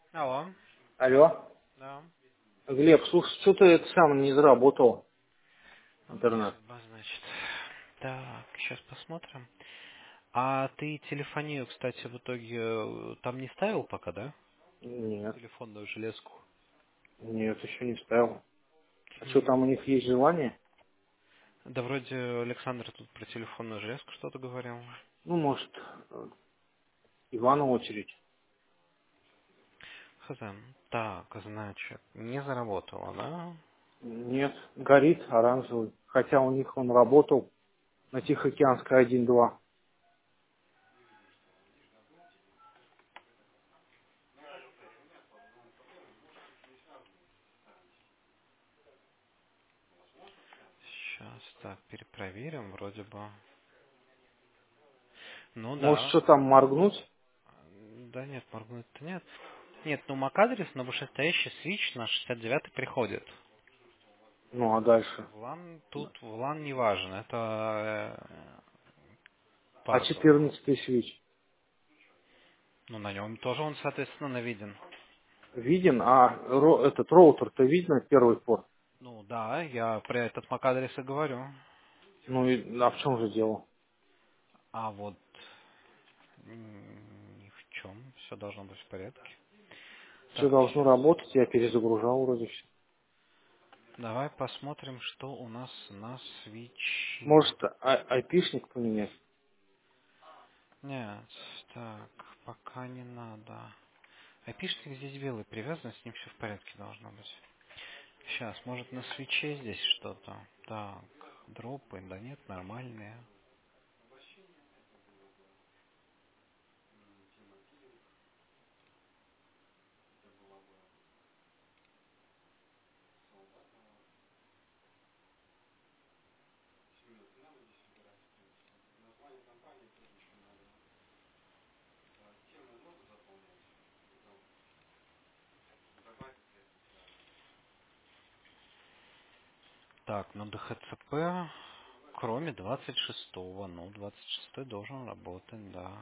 Алло. Алло. Да. Глеб, слушай, что-то это сам не заработал интернет. Судьба, значит. Так, сейчас посмотрим. А ты телефонию, кстати, в итоге там не ставил пока, да? Нет, Телефонную железку. нет, еще не ставил. А что там у М. них есть желание? Да вроде Александр тут про телефонную железку что-то говорил. Ну, может, Ивана очередь. Хз. Так, значит, не заработало, да? Нет, горит оранжевый. Хотя у них он работал на Тихоокеанской 1-2. Сейчас так, перепроверим, вроде бы. Ну Может, да. что там моргнуть? Да нет, моргнуть-то нет. Нет, ну MAC-адрес на вышестоящий свич на 69 приходит. Ну, а дальше? В LAN тут в LAN не важен, это А парсер. 14-й свич Ну, на нем тоже он, соответственно, навиден. виден, а этот роутер-то видно, первый порт? Ну да, я про этот MAC-адрес и говорю. Ну, а в чем же дело? А вот ни в чем, все должно быть в порядке. Все Так, должно сейчас. работать, я перезагружал вроде все. Давай посмотрим, что у нас на свече. Может, айпишник поменять? Нет, так, пока не надо. IP-шник здесь белый привязан, с ним все в порядке должно быть. Сейчас, может на свече здесь что-то. Так, дропы, да нет, нормальные. Так, ну DHCP, кроме 26-го, ну 26-й должен работать, да.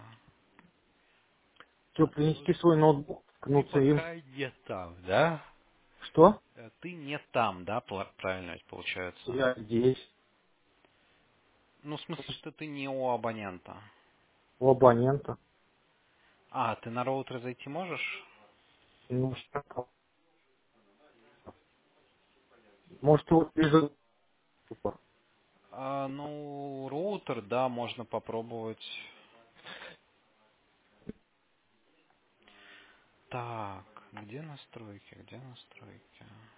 Что, А ты принести вот, свой ноутбук, ты ткнуться им? пока не там, да? Что? Ты не там, да, правильно ведь получается? Я здесь, Ну, в смысле, что ты не у абонента. у абонента. А, ты на роутер зайти можешь? Ну, что? Может, его перезагрузить? Ну, роутер, да, можно попробовать. Так, где настройки, где настройки?